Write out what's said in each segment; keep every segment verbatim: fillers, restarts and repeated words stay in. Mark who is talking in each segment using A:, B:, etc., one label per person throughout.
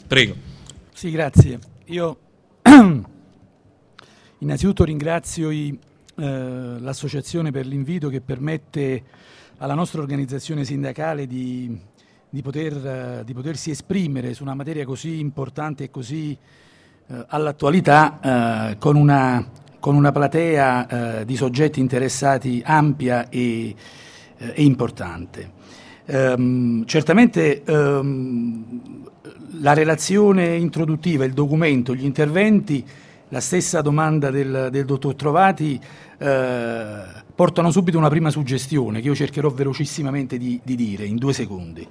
A: Prego.
B: Sì, grazie. Io innanzitutto ringrazio i, eh, l'associazione per l'invito che permette alla nostra organizzazione sindacale di, di, poter, di potersi esprimere su una materia così importante e così eh, all'attualità eh, con, una, con una platea eh, di soggetti interessati ampia e, eh, e importante. Um, certamente um, la relazione introduttiva, il documento, gli interventi, la stessa domanda del, del dottor Trovati eh, portano subito una prima suggestione che io cercherò velocissimamente di, di dire in due secondi.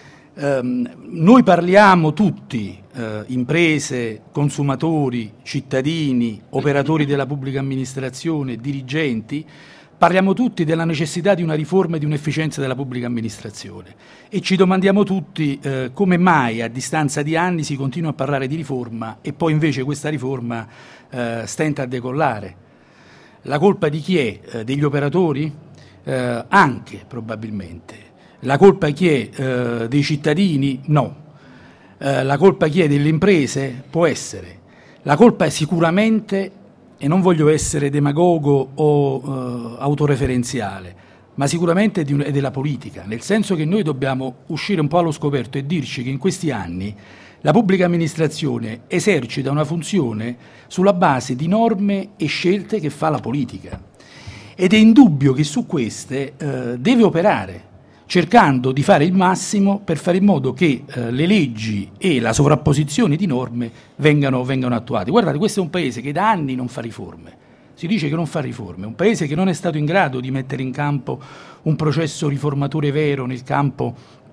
B: Um, noi parliamo tutti, eh, imprese, consumatori, cittadini, operatori della pubblica amministrazione, dirigenti, parliamo tutti della necessità di una riforma e di un'efficienza della pubblica amministrazione e ci domandiamo tutti eh, come mai a distanza di anni si continua a parlare di riforma e poi invece questa riforma eh, stenta a decollare. La colpa di chi è? Eh, degli operatori? Eh, anche probabilmente. La colpa chi è? Eh, dei cittadini? No. Eh, la colpa chi è? Delle imprese? Può essere. La colpa è sicuramente, e non voglio essere demagogo o uh, autoreferenziale, ma sicuramente è, di un, è della politica, nel senso che noi dobbiamo uscire un po' allo scoperto e dirci che in questi anni la pubblica amministrazione esercita una funzione sulla base di norme e scelte che fa la politica ed è indubbio che su queste uh, deve operare, cercando di fare il massimo per fare in modo che eh, le leggi e la sovrapposizione di norme vengano, vengano attuate. Guardate, questo è un paese che da anni non fa riforme, si dice che non fa riforme, un paese che non è stato in grado di mettere in campo un processo riformatore vero nel campo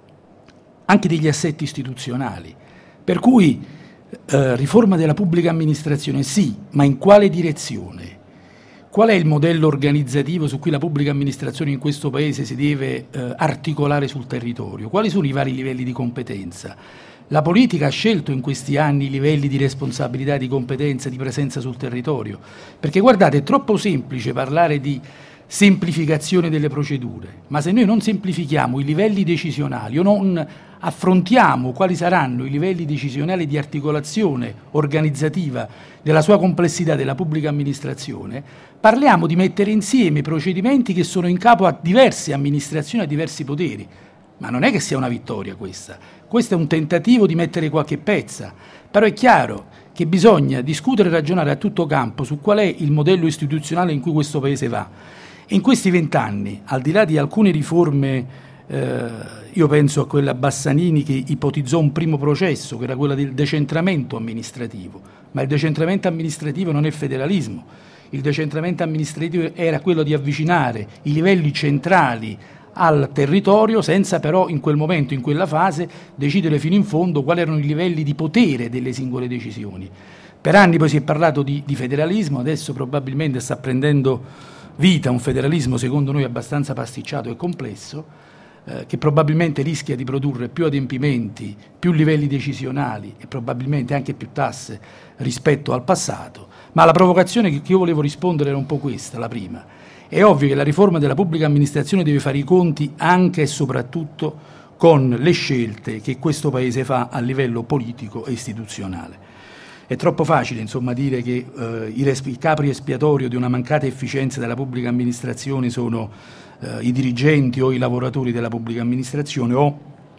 B: anche degli assetti istituzionali. Per cui eh, riforma della pubblica amministrazione sì, ma in quale direzione? Qual è il modello organizzativo su cui la pubblica amministrazione in questo Paese si deve eh, articolare sul territorio? Quali sono i vari livelli di competenza? La politica ha scelto in questi anni i livelli di responsabilità, di competenza, di presenza sul territorio? Perché guardate, è troppo semplice parlare di semplificazione delle procedure, ma se noi non semplifichiamo i livelli decisionali o non affrontiamo quali saranno i livelli decisionali di articolazione organizzativa della sua complessità della pubblica amministrazione, parliamo di mettere insieme procedimenti che sono in capo a diverse amministrazioni, a diversi poteri, ma non è che sia una vittoria questa, questo è un tentativo di mettere qualche pezza, però è chiaro che bisogna discutere e ragionare a tutto campo su qual è il modello istituzionale in cui questo Paese va. In questi vent'anni, al di là di alcune riforme, eh, io penso a quella Bassanini che ipotizzò un primo processo, che era quella del decentramento amministrativo, ma il decentramento amministrativo non è federalismo, il decentramento amministrativo era quello di avvicinare i livelli centrali al territorio senza però in quel momento, in quella fase, decidere fino in fondo quali erano i livelli di potere delle singole decisioni. Per anni poi si è parlato di, di federalismo, adesso probabilmente sta prendendo vita un federalismo secondo noi abbastanza pasticciato e complesso, eh, che probabilmente rischia di produrre più adempimenti, più livelli decisionali e probabilmente anche più tasse rispetto al passato. Ma la provocazione che io volevo rispondere era un po' questa, la prima. È ovvio che la riforma della pubblica amministrazione deve fare i conti anche e soprattutto con le scelte che questo Paese fa a livello politico e istituzionale. È troppo facile, insomma, dire che eh, i, respi- i capri espiatorio di una mancata efficienza della pubblica amministrazione sono eh, i dirigenti o i lavoratori della pubblica amministrazione o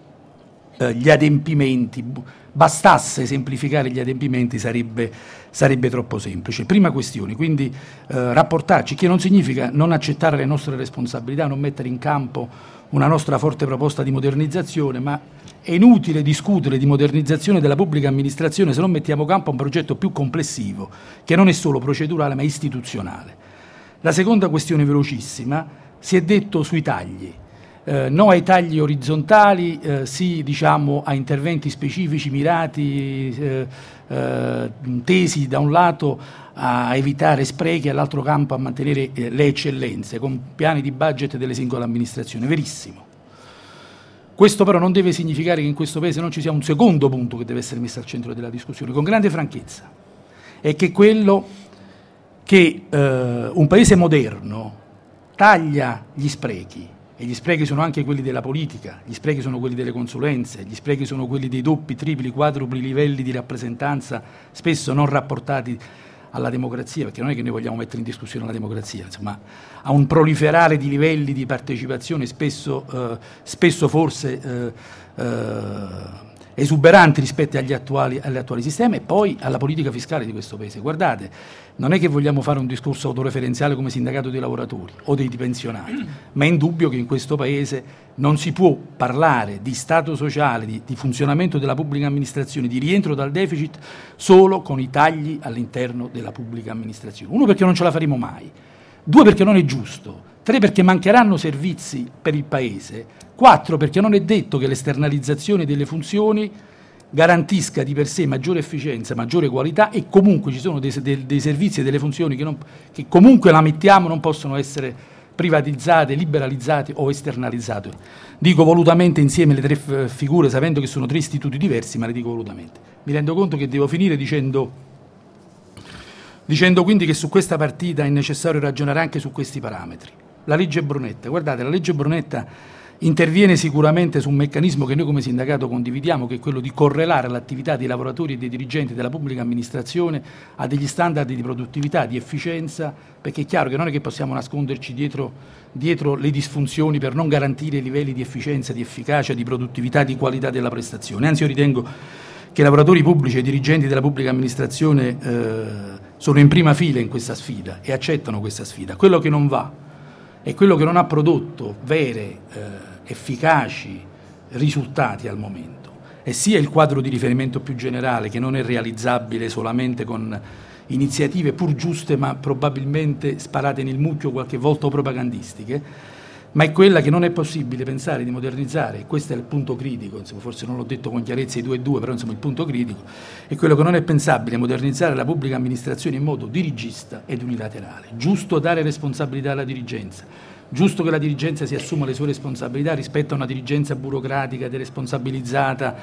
B: eh, gli adempimenti. Bastasse semplificare gli adempimenti sarebbe, sarebbe troppo semplice. Prima questione, quindi eh, rapportarci, che non significa non accettare le nostre responsabilità, non mettere in campo una nostra forte proposta di modernizzazione, ma è inutile discutere di modernizzazione della pubblica amministrazione se non mettiamo a campo un progetto più complessivo, che non è solo procedurale ma istituzionale. La seconda questione velocissima, si è detto sui tagli. Eh, no ai tagli orizzontali, eh, sì diciamo a interventi specifici, mirati, eh, eh, tesi da un lato a evitare sprechi, all'altro campo a mantenere eh, le eccellenze con piani di budget delle singole amministrazioni. Verissimo. Questo però non deve significare che in questo Paese non ci sia un secondo punto che deve essere messo al centro della discussione, con grande franchezza, è che quello che eh, un Paese moderno taglia gli sprechi, e gli sprechi sono anche quelli della politica, gli sprechi sono quelli delle consulenze, gli sprechi sono quelli dei doppi, tripli, quadrupli livelli di rappresentanza, spesso non rapportati alla democrazia, perché non è che noi vogliamo mettere in discussione la democrazia, insomma, a un proliferare di livelli di partecipazione spesso, eh, spesso forse eh, eh, esuberanti rispetto agli attuali, agli attuali sistemi, e poi alla politica fiscale di questo Paese. Guardate, non è che vogliamo fare un discorso autoreferenziale come sindacato dei lavoratori o dei pensionati, ma è indubbio che in questo Paese non si può parlare di Stato sociale, di, di funzionamento della pubblica amministrazione, di rientro dal deficit solo con i tagli all'interno della pubblica amministrazione. Uno, perché non ce la faremo mai; due, perché non è giusto; tre, perché mancheranno servizi per il Paese; quattro, perché non è detto che l'esternalizzazione delle funzioni garantisca di per sé maggiore efficienza, maggiore qualità, e comunque ci sono dei, dei, dei servizi e delle funzioni che, non, che comunque la mettiamo non possono essere privatizzate, liberalizzate o esternalizzate. Dico volutamente insieme le tre f- figure, sapendo che sono tre istituti diversi, ma le dico volutamente. Mi rendo conto che devo finire dicendo, dicendo quindi che su questa partita è necessario ragionare anche su questi parametri. La legge Brunetta, guardate, la legge Brunetta interviene sicuramente su un meccanismo che noi come sindacato condividiamo, che è quello di correlare l'attività dei lavoratori e dei dirigenti della pubblica amministrazione a degli standard di produttività, di efficienza, perché è chiaro che non è che possiamo nasconderci dietro, dietro le disfunzioni per non garantire i livelli di efficienza, di efficacia, di produttività, di qualità della prestazione. Anzi, io ritengo che i lavoratori pubblici e i dirigenti della pubblica amministrazione eh, sono in prima fila in questa sfida e accettano questa sfida. Quello che non va è quello che non ha prodotto vere, eh, efficaci risultati al momento, e sia il quadro di riferimento più generale, che non è realizzabile solamente con iniziative pur giuste ma probabilmente sparate nel mucchio qualche volta o propagandistiche, ma è quella che non è possibile pensare di modernizzare, e questo è il punto critico, insomma, forse non l'ho detto con chiarezza i due e due, però insomma il punto critico è quello che non è pensabile modernizzare la pubblica amministrazione in modo dirigista ed unilaterale. Giusto dare responsabilità alla dirigenza, giusto che la dirigenza si assuma le sue responsabilità rispetto a una dirigenza burocratica, deresponsabilizzata,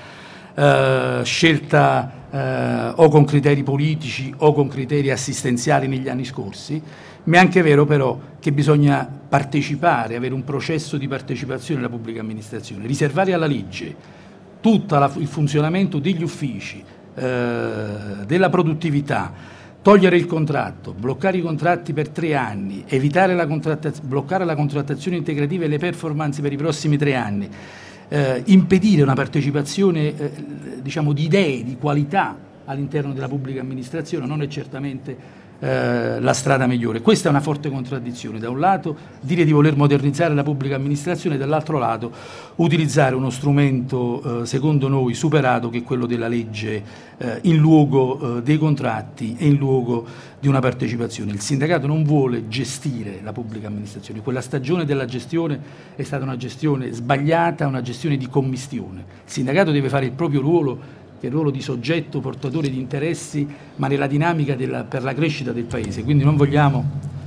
B: eh, scelta eh, o con criteri politici o con criteri assistenziali negli anni scorsi. Ma è anche vero però che bisogna partecipare, avere un processo di partecipazione alla pubblica amministrazione, riservare alla legge tutto il funzionamento degli uffici, eh, della produttività, togliere il contratto, bloccare i contratti per tre anni, evitare la contrattaz- bloccare la contrattazione integrativa e le performance per i prossimi tre anni, eh, impedire una partecipazione eh, diciamo di idee, di qualità all'interno della pubblica amministrazione non è certamente Eh, la strada migliore. Questa è una forte contraddizione: da un lato dire di voler modernizzare la pubblica amministrazione, dall'altro lato utilizzare uno strumento eh, secondo noi superato, che è quello della legge, eh, in luogo eh, dei contratti e in luogo di una partecipazione. Il sindacato non vuole gestire la pubblica amministrazione, quella stagione della gestione è stata una gestione sbagliata, una gestione di commistione. Il sindacato deve fare il proprio ruolo, che è il ruolo di soggetto portatore di interessi, ma nella dinamica della, per la crescita del Paese. Quindi non vogliamo,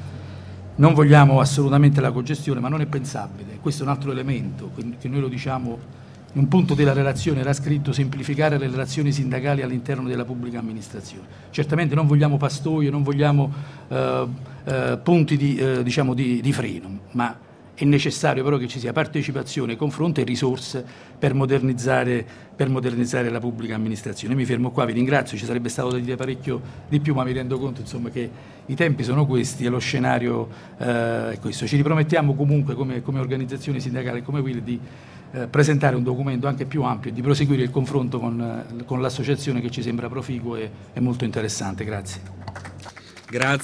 B: non vogliamo assolutamente la cogestione, ma non è pensabile. Questo è un altro elemento, che noi lo diciamo in un punto della relazione, era scritto: semplificare le relazioni sindacali all'interno della pubblica amministrazione. Certamente non vogliamo pastoie, non vogliamo eh, eh, punti di, eh, diciamo di, di freno, ma è necessario però che ci sia partecipazione, confronto e risorse per modernizzare, per modernizzare la pubblica amministrazione. Mi fermo qua, vi ringrazio, ci sarebbe stato da dire parecchio di più, ma mi rendo conto insomma che i tempi sono questi e lo scenario eh, è questo. Ci ripromettiamo comunque come, come organizzazione sindacale, come Will, di eh, presentare un documento anche più ampio e di proseguire il confronto con, eh, con l'associazione, che ci sembra proficuo e, e molto interessante. Grazie.
A: Grazie.